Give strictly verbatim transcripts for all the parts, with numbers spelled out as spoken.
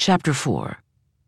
Chapter four.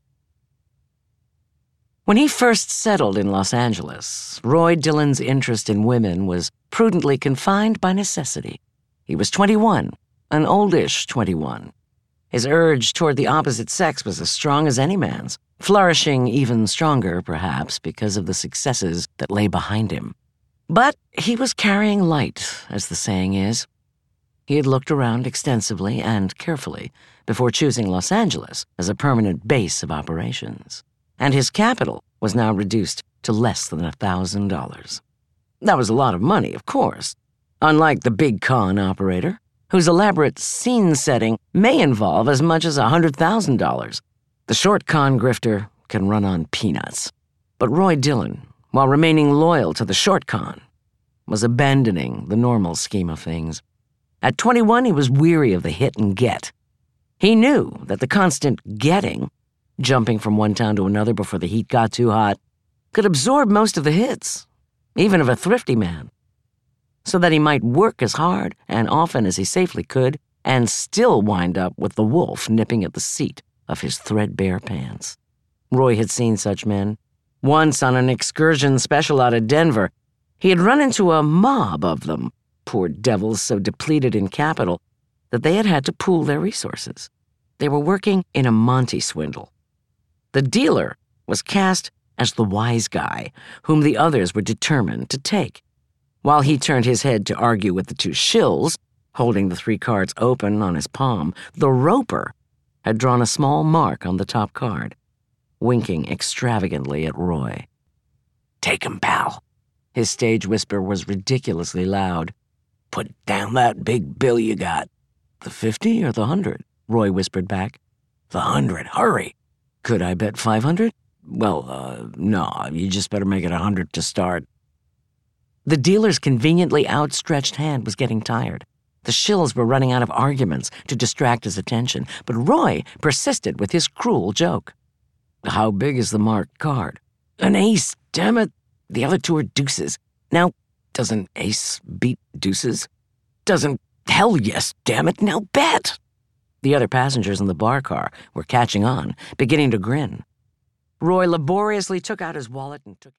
When he first settled in Los Angeles, Roy Dillon's interest in women was prudently confined by necessity. He was twenty-one, an oldish twenty-one. His urge toward the opposite sex was as strong as any man's, flourishing even stronger, perhaps, because of the successes that lay behind him. But he was carrying light, as the saying is. He had looked around extensively and carefully before choosing Los Angeles as a permanent base of operations, and his capital was now reduced to less than a thousand dollars. That was a lot of money, of course, unlike the big con operator, whose elaborate scene setting may involve as much as a hundred thousand dollars. The short con grifter can run on peanuts, but Roy Dillon, while remaining loyal to the short con, was abandoning the normal scheme of things. At twenty-one, he was weary of the hit and get. He knew that the constant getting, jumping from one town to another before the heat got too hot, could absorb most of the hits, even of a thrifty man, so that he might work as hard and often as he safely could and still wind up with the wolf nipping at the seat of his threadbare pants. Roy had seen such men. Once on an excursion special out of Denver, he had run into a mob of them, poor devils so depleted in capital that they had had to pool their resources. They were working in a Monty swindle. The dealer was cast as the wise guy, whom the others were determined to take. While he turned his head to argue with the two shills, holding the three cards open on his palm, the roper had drawn a small mark on the top card, winking extravagantly at Roy. "Take him, pal." His stage whisper was ridiculously loud. "Put down that big bill you got." "The fifty or the hundred?" Roy whispered back. "The hundred, hurry." "Could I bet five hundred? Well, uh, no, you just better make it a hundred to start." The dealer's conveniently outstretched hand was getting tired. The shills were running out of arguments to distract his attention, but Roy persisted with his cruel joke. "How big is the marked card?" "An ace, damn it. The other two are deuces. Now, doesn't ace beat deuces? Doesn't, hell yes, damn it, now bet." The other passengers in the bar car were catching on, beginning to grin. Roy laboriously took out his wallet and took